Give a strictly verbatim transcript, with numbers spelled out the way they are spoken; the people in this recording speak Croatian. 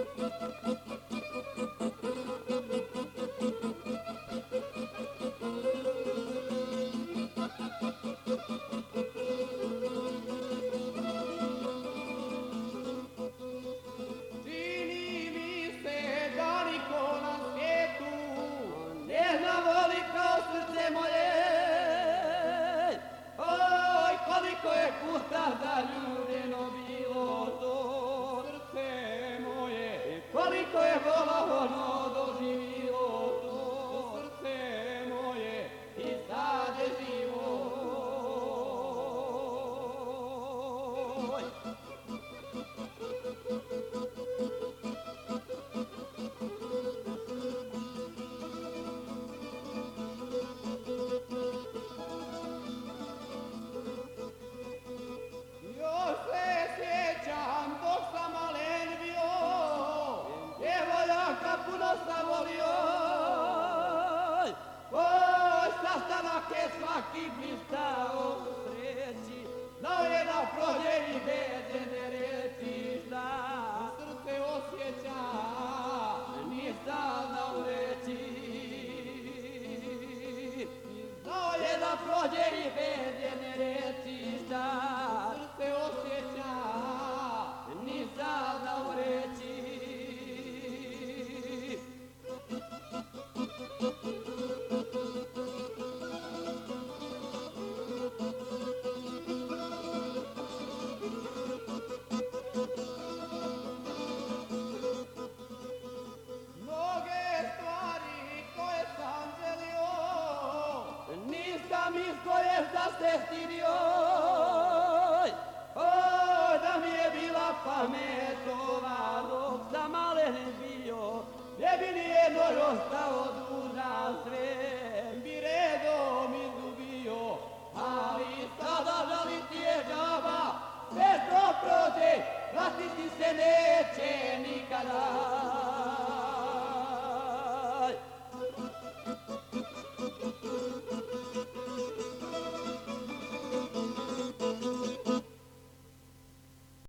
Da ljudeno bilo to srce moje, koliko je vola ono doživilo to srce moje i sad je živo. Puno sam volio, oj, sastanak je svaki blistao u sreći, znao je da prođe i bedene reći, šta srce osjeća, nisam znao reći. Znao je da prođe i bedene reći, šta srce osjeća, nisam znao reći. Nisam iskolješ da se stidio, oj, da mi je bila pametova dok sam malen bio, ne bi nijednoj ostao dužan sve.